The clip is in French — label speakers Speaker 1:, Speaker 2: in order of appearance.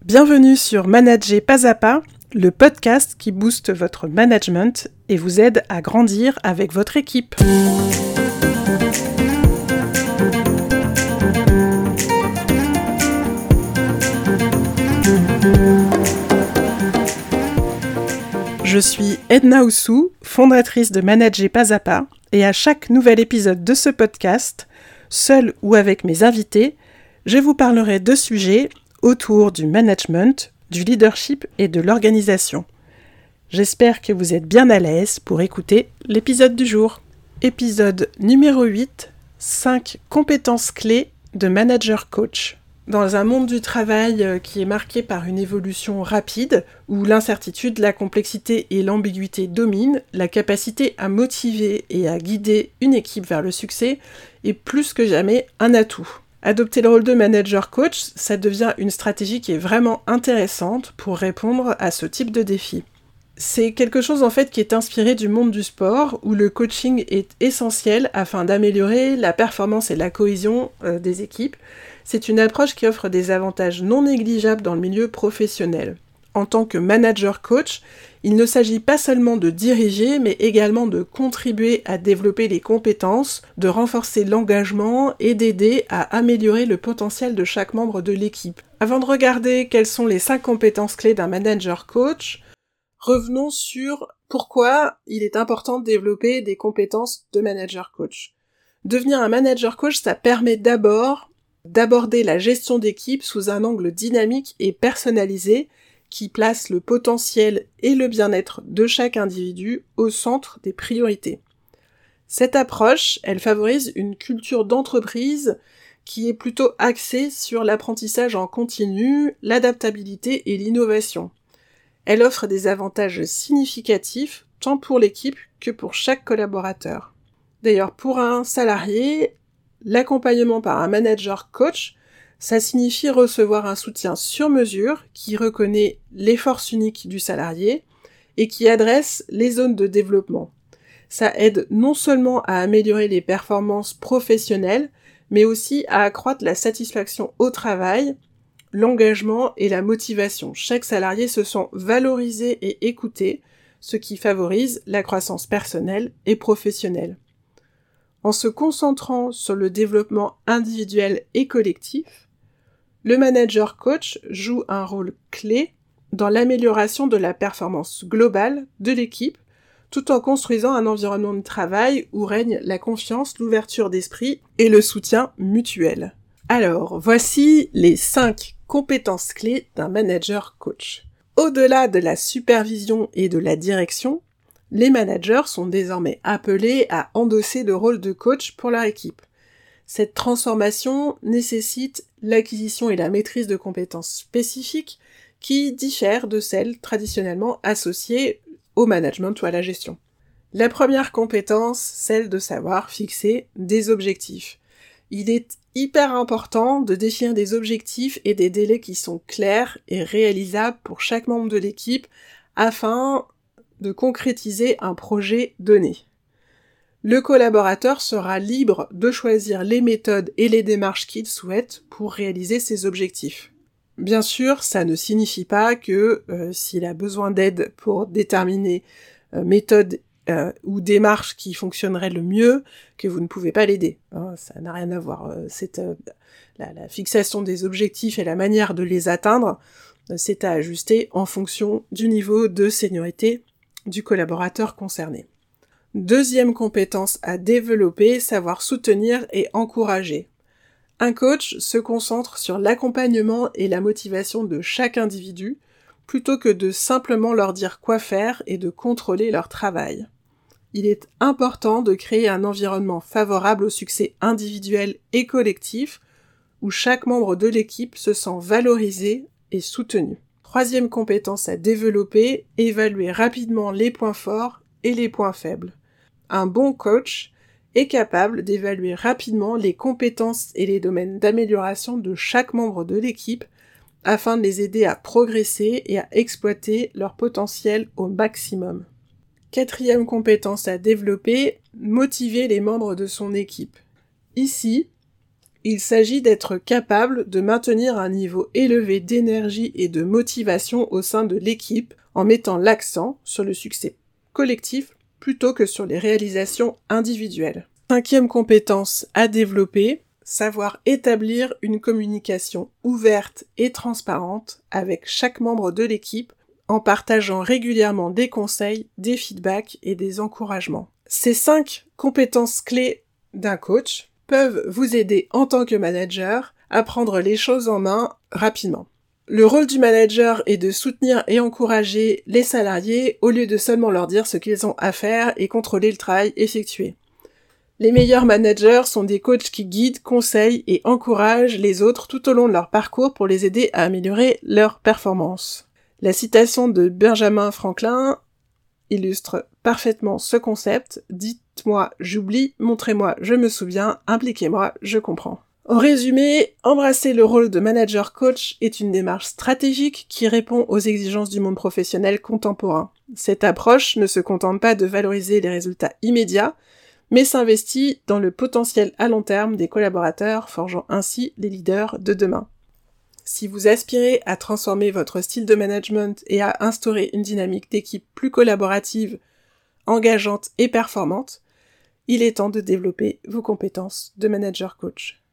Speaker 1: Bienvenue sur Manager pas à pas, le podcast qui booste votre management et vous aide à grandir avec votre équipe. Je suis Edna Oussou, fondatrice de Manager pas à pas, et à chaque nouvel épisode de ce podcast, seul ou avec mes invités, je vous parlerai de sujets autour du management, du leadership et de l'organisation. J'espère que vous êtes bien à l'aise pour écouter l'épisode du jour. Épisode numéro 8, 5 compétences clés de manager coach. Dans un monde du travail qui est marqué par une évolution rapide, où l'incertitude, la complexité et l'ambiguïté dominent, la capacité à motiver et à guider une équipe vers le succès est plus que jamais un atout. Adopter le rôle de manager coach, ça devient une stratégie qui est vraiment intéressante pour répondre à ce type de défi. C'est quelque chose en fait qui est inspiré du monde du sport, où le coaching est essentiel afin d'améliorer la performance et la cohésion des équipes. C'est une approche qui offre des avantages non négligeables dans le milieu professionnel. En tant que manager coach, il ne s'agit pas seulement de diriger, mais également de contribuer à développer les compétences, de renforcer l'engagement et d'aider à améliorer le potentiel de chaque membre de l'équipe. Avant de regarder quelles sont les 5 compétences clés d'un manager coach, revenons sur pourquoi il est important de développer des compétences de manager coach. Devenir un manager coach, ça permet d'abord d'aborder la gestion d'équipe sous un angle dynamique et personnalisé qui place le potentiel et le bien-être de chaque individu au centre des priorités. Cette approche, elle favorise une culture d'entreprise qui est plutôt axée sur l'apprentissage en continu, l'adaptabilité et l'innovation. Elle offre des avantages significatifs tant pour l'équipe que pour chaque collaborateur. D'ailleurs, pour un salarié, l'accompagnement par un manager coach, ça signifie recevoir un soutien sur mesure qui reconnaît les forces uniques du salarié et qui adresse les zones de développement. Ça aide non seulement à améliorer les performances professionnelles, mais aussi à accroître la satisfaction au travail, l'engagement et la motivation. Chaque salarié se sent valorisé et écouté, ce qui favorise la croissance personnelle et professionnelle. En se concentrant sur le développement individuel et collectif, le manager coach joue un rôle clé dans l'amélioration de la performance globale de l'équipe, tout en construisant un environnement de travail où règne la confiance, l'ouverture d'esprit et le soutien mutuel. Alors, voici les 5 compétences clés d'un manager coach. Au-delà de la supervision et de la direction, les managers sont désormais appelés à endosser le rôle de coach pour leur équipe. Cette transformation nécessite l'acquisition et la maîtrise de compétences spécifiques qui diffèrent de celles traditionnellement associées au management ou à la gestion. La première compétence, celle de savoir fixer des objectifs. Il est hyper important de définir des objectifs et des délais qui sont clairs et réalisables pour chaque membre de l'équipe afin de concrétiser un projet donné. Le collaborateur sera libre de choisir les méthodes et les démarches qu'il souhaite pour réaliser ses objectifs. Bien sûr, ça ne signifie pas que s'il a besoin d'aide pour déterminer méthode ou démarche qui fonctionnerait le mieux, que vous ne pouvez pas l'aider. Ça n'a rien à voir. La fixation des objectifs et la manière de les atteindre, c'est à ajuster en fonction du niveau de seniorité du collaborateur concerné. Deuxième compétence à développer, savoir soutenir et encourager. Un coach se concentre sur l'accompagnement et la motivation de chaque individu, plutôt que de simplement leur dire quoi faire et de contrôler leur travail. Il est important de créer un environnement favorable au succès individuel et collectif, où chaque membre de l'équipe se sent valorisé et soutenu. Troisième compétence à développer, évaluer rapidement les points forts et les points faibles. Un bon coach est capable d'évaluer rapidement les compétences et les domaines d'amélioration de chaque membre de l'équipe afin de les aider à progresser et à exploiter leur potentiel au maximum. Quatrième compétence à développer, motiver les membres de son équipe. Ici, il s'agit d'être capable de maintenir un niveau élevé d'énergie et de motivation au sein de l'équipe en mettant l'accent sur le succès collectif plutôt que sur les réalisations individuelles. 5e compétence à développer, savoir établir une communication ouverte et transparente avec chaque membre de l'équipe en partageant régulièrement des conseils, des feedbacks et des encouragements. Ces 5 compétences clés d'un coach peuvent vous aider en tant que manager à prendre les choses en main rapidement. Le rôle du manager est de soutenir et encourager les salariés au lieu de seulement leur dire ce qu'ils ont à faire et contrôler le travail effectué. Les meilleurs managers sont des coachs qui guident, conseillent et encouragent les autres tout au long de leur parcours pour les aider à améliorer leur performance. La citation de Benjamin Franklin illustre parfaitement ce concept. Dites-moi, j'oublie, montrez-moi, je me souviens, impliquez-moi, je comprends. En résumé, embrasser le rôle de manager coach est une démarche stratégique qui répond aux exigences du monde professionnel contemporain. Cette approche ne se contente pas de valoriser les résultats immédiats, mais s'investit dans le potentiel à long terme des collaborateurs, forgeant ainsi les leaders de demain. Si vous aspirez à transformer votre style de management et à instaurer une dynamique d'équipe plus collaborative, engageante et performante, il est temps de développer vos compétences de manager coach.